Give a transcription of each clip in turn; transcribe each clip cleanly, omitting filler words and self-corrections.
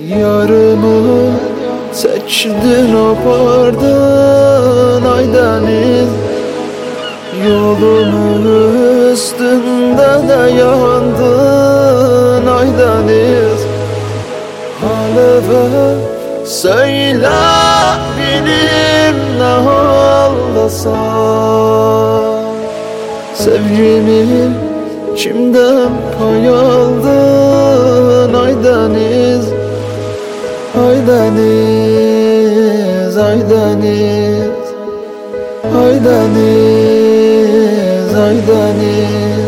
Yarımı seçtin apardın ay deniz. Yolumun üstünde de yandın ay deniz. Halıfı söyle bilim ne haldasan. Sevgimi kimden pay aldın ay deniz. Ay deniz, ay deniz, ay deniz, ay deniz.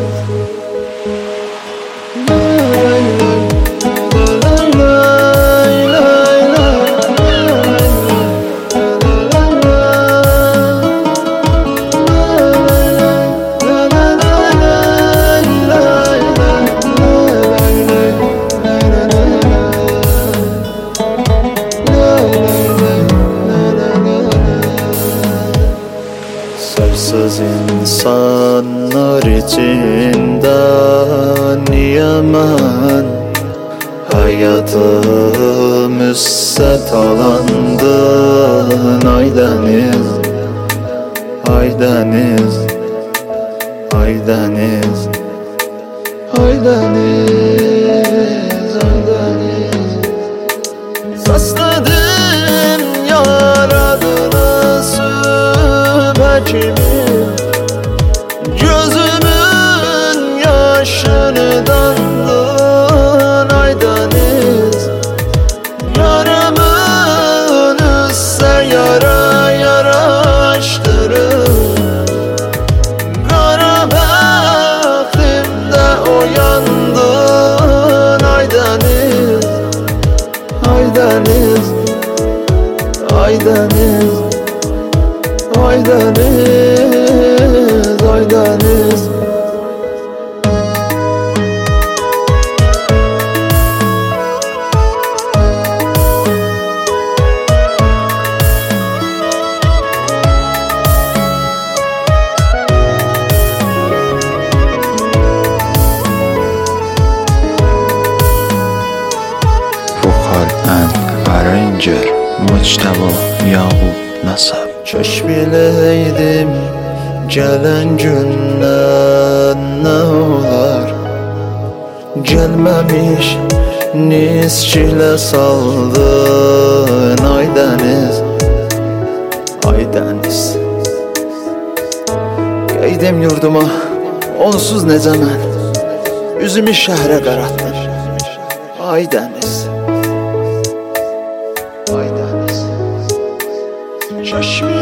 Sarsız insanlar içinde niye ben hayatım üstse talandın ay deniz. Ay deniz, ay deniz, ay deniz, ay deniz. Sasladın yaradını sübekimi. Gözümün yaşını dandın ay deniz. Yaramın üstse yara yaraştırır. Kara bəxtimdə oyandın ay deniz. Ay deniz, ay deniz, ay deniz, ay deniz. Vokal and Arranger Mujtaba Yaqub Nasab. Keş bileydim gelen günden ne olar. Gelmemiş niskile saldın ay deniz. Ay deniz. Geydim yurduma onsuz necə mən. Üzümü şəhərə qaratdım ay deniz. Ay deniz. Keş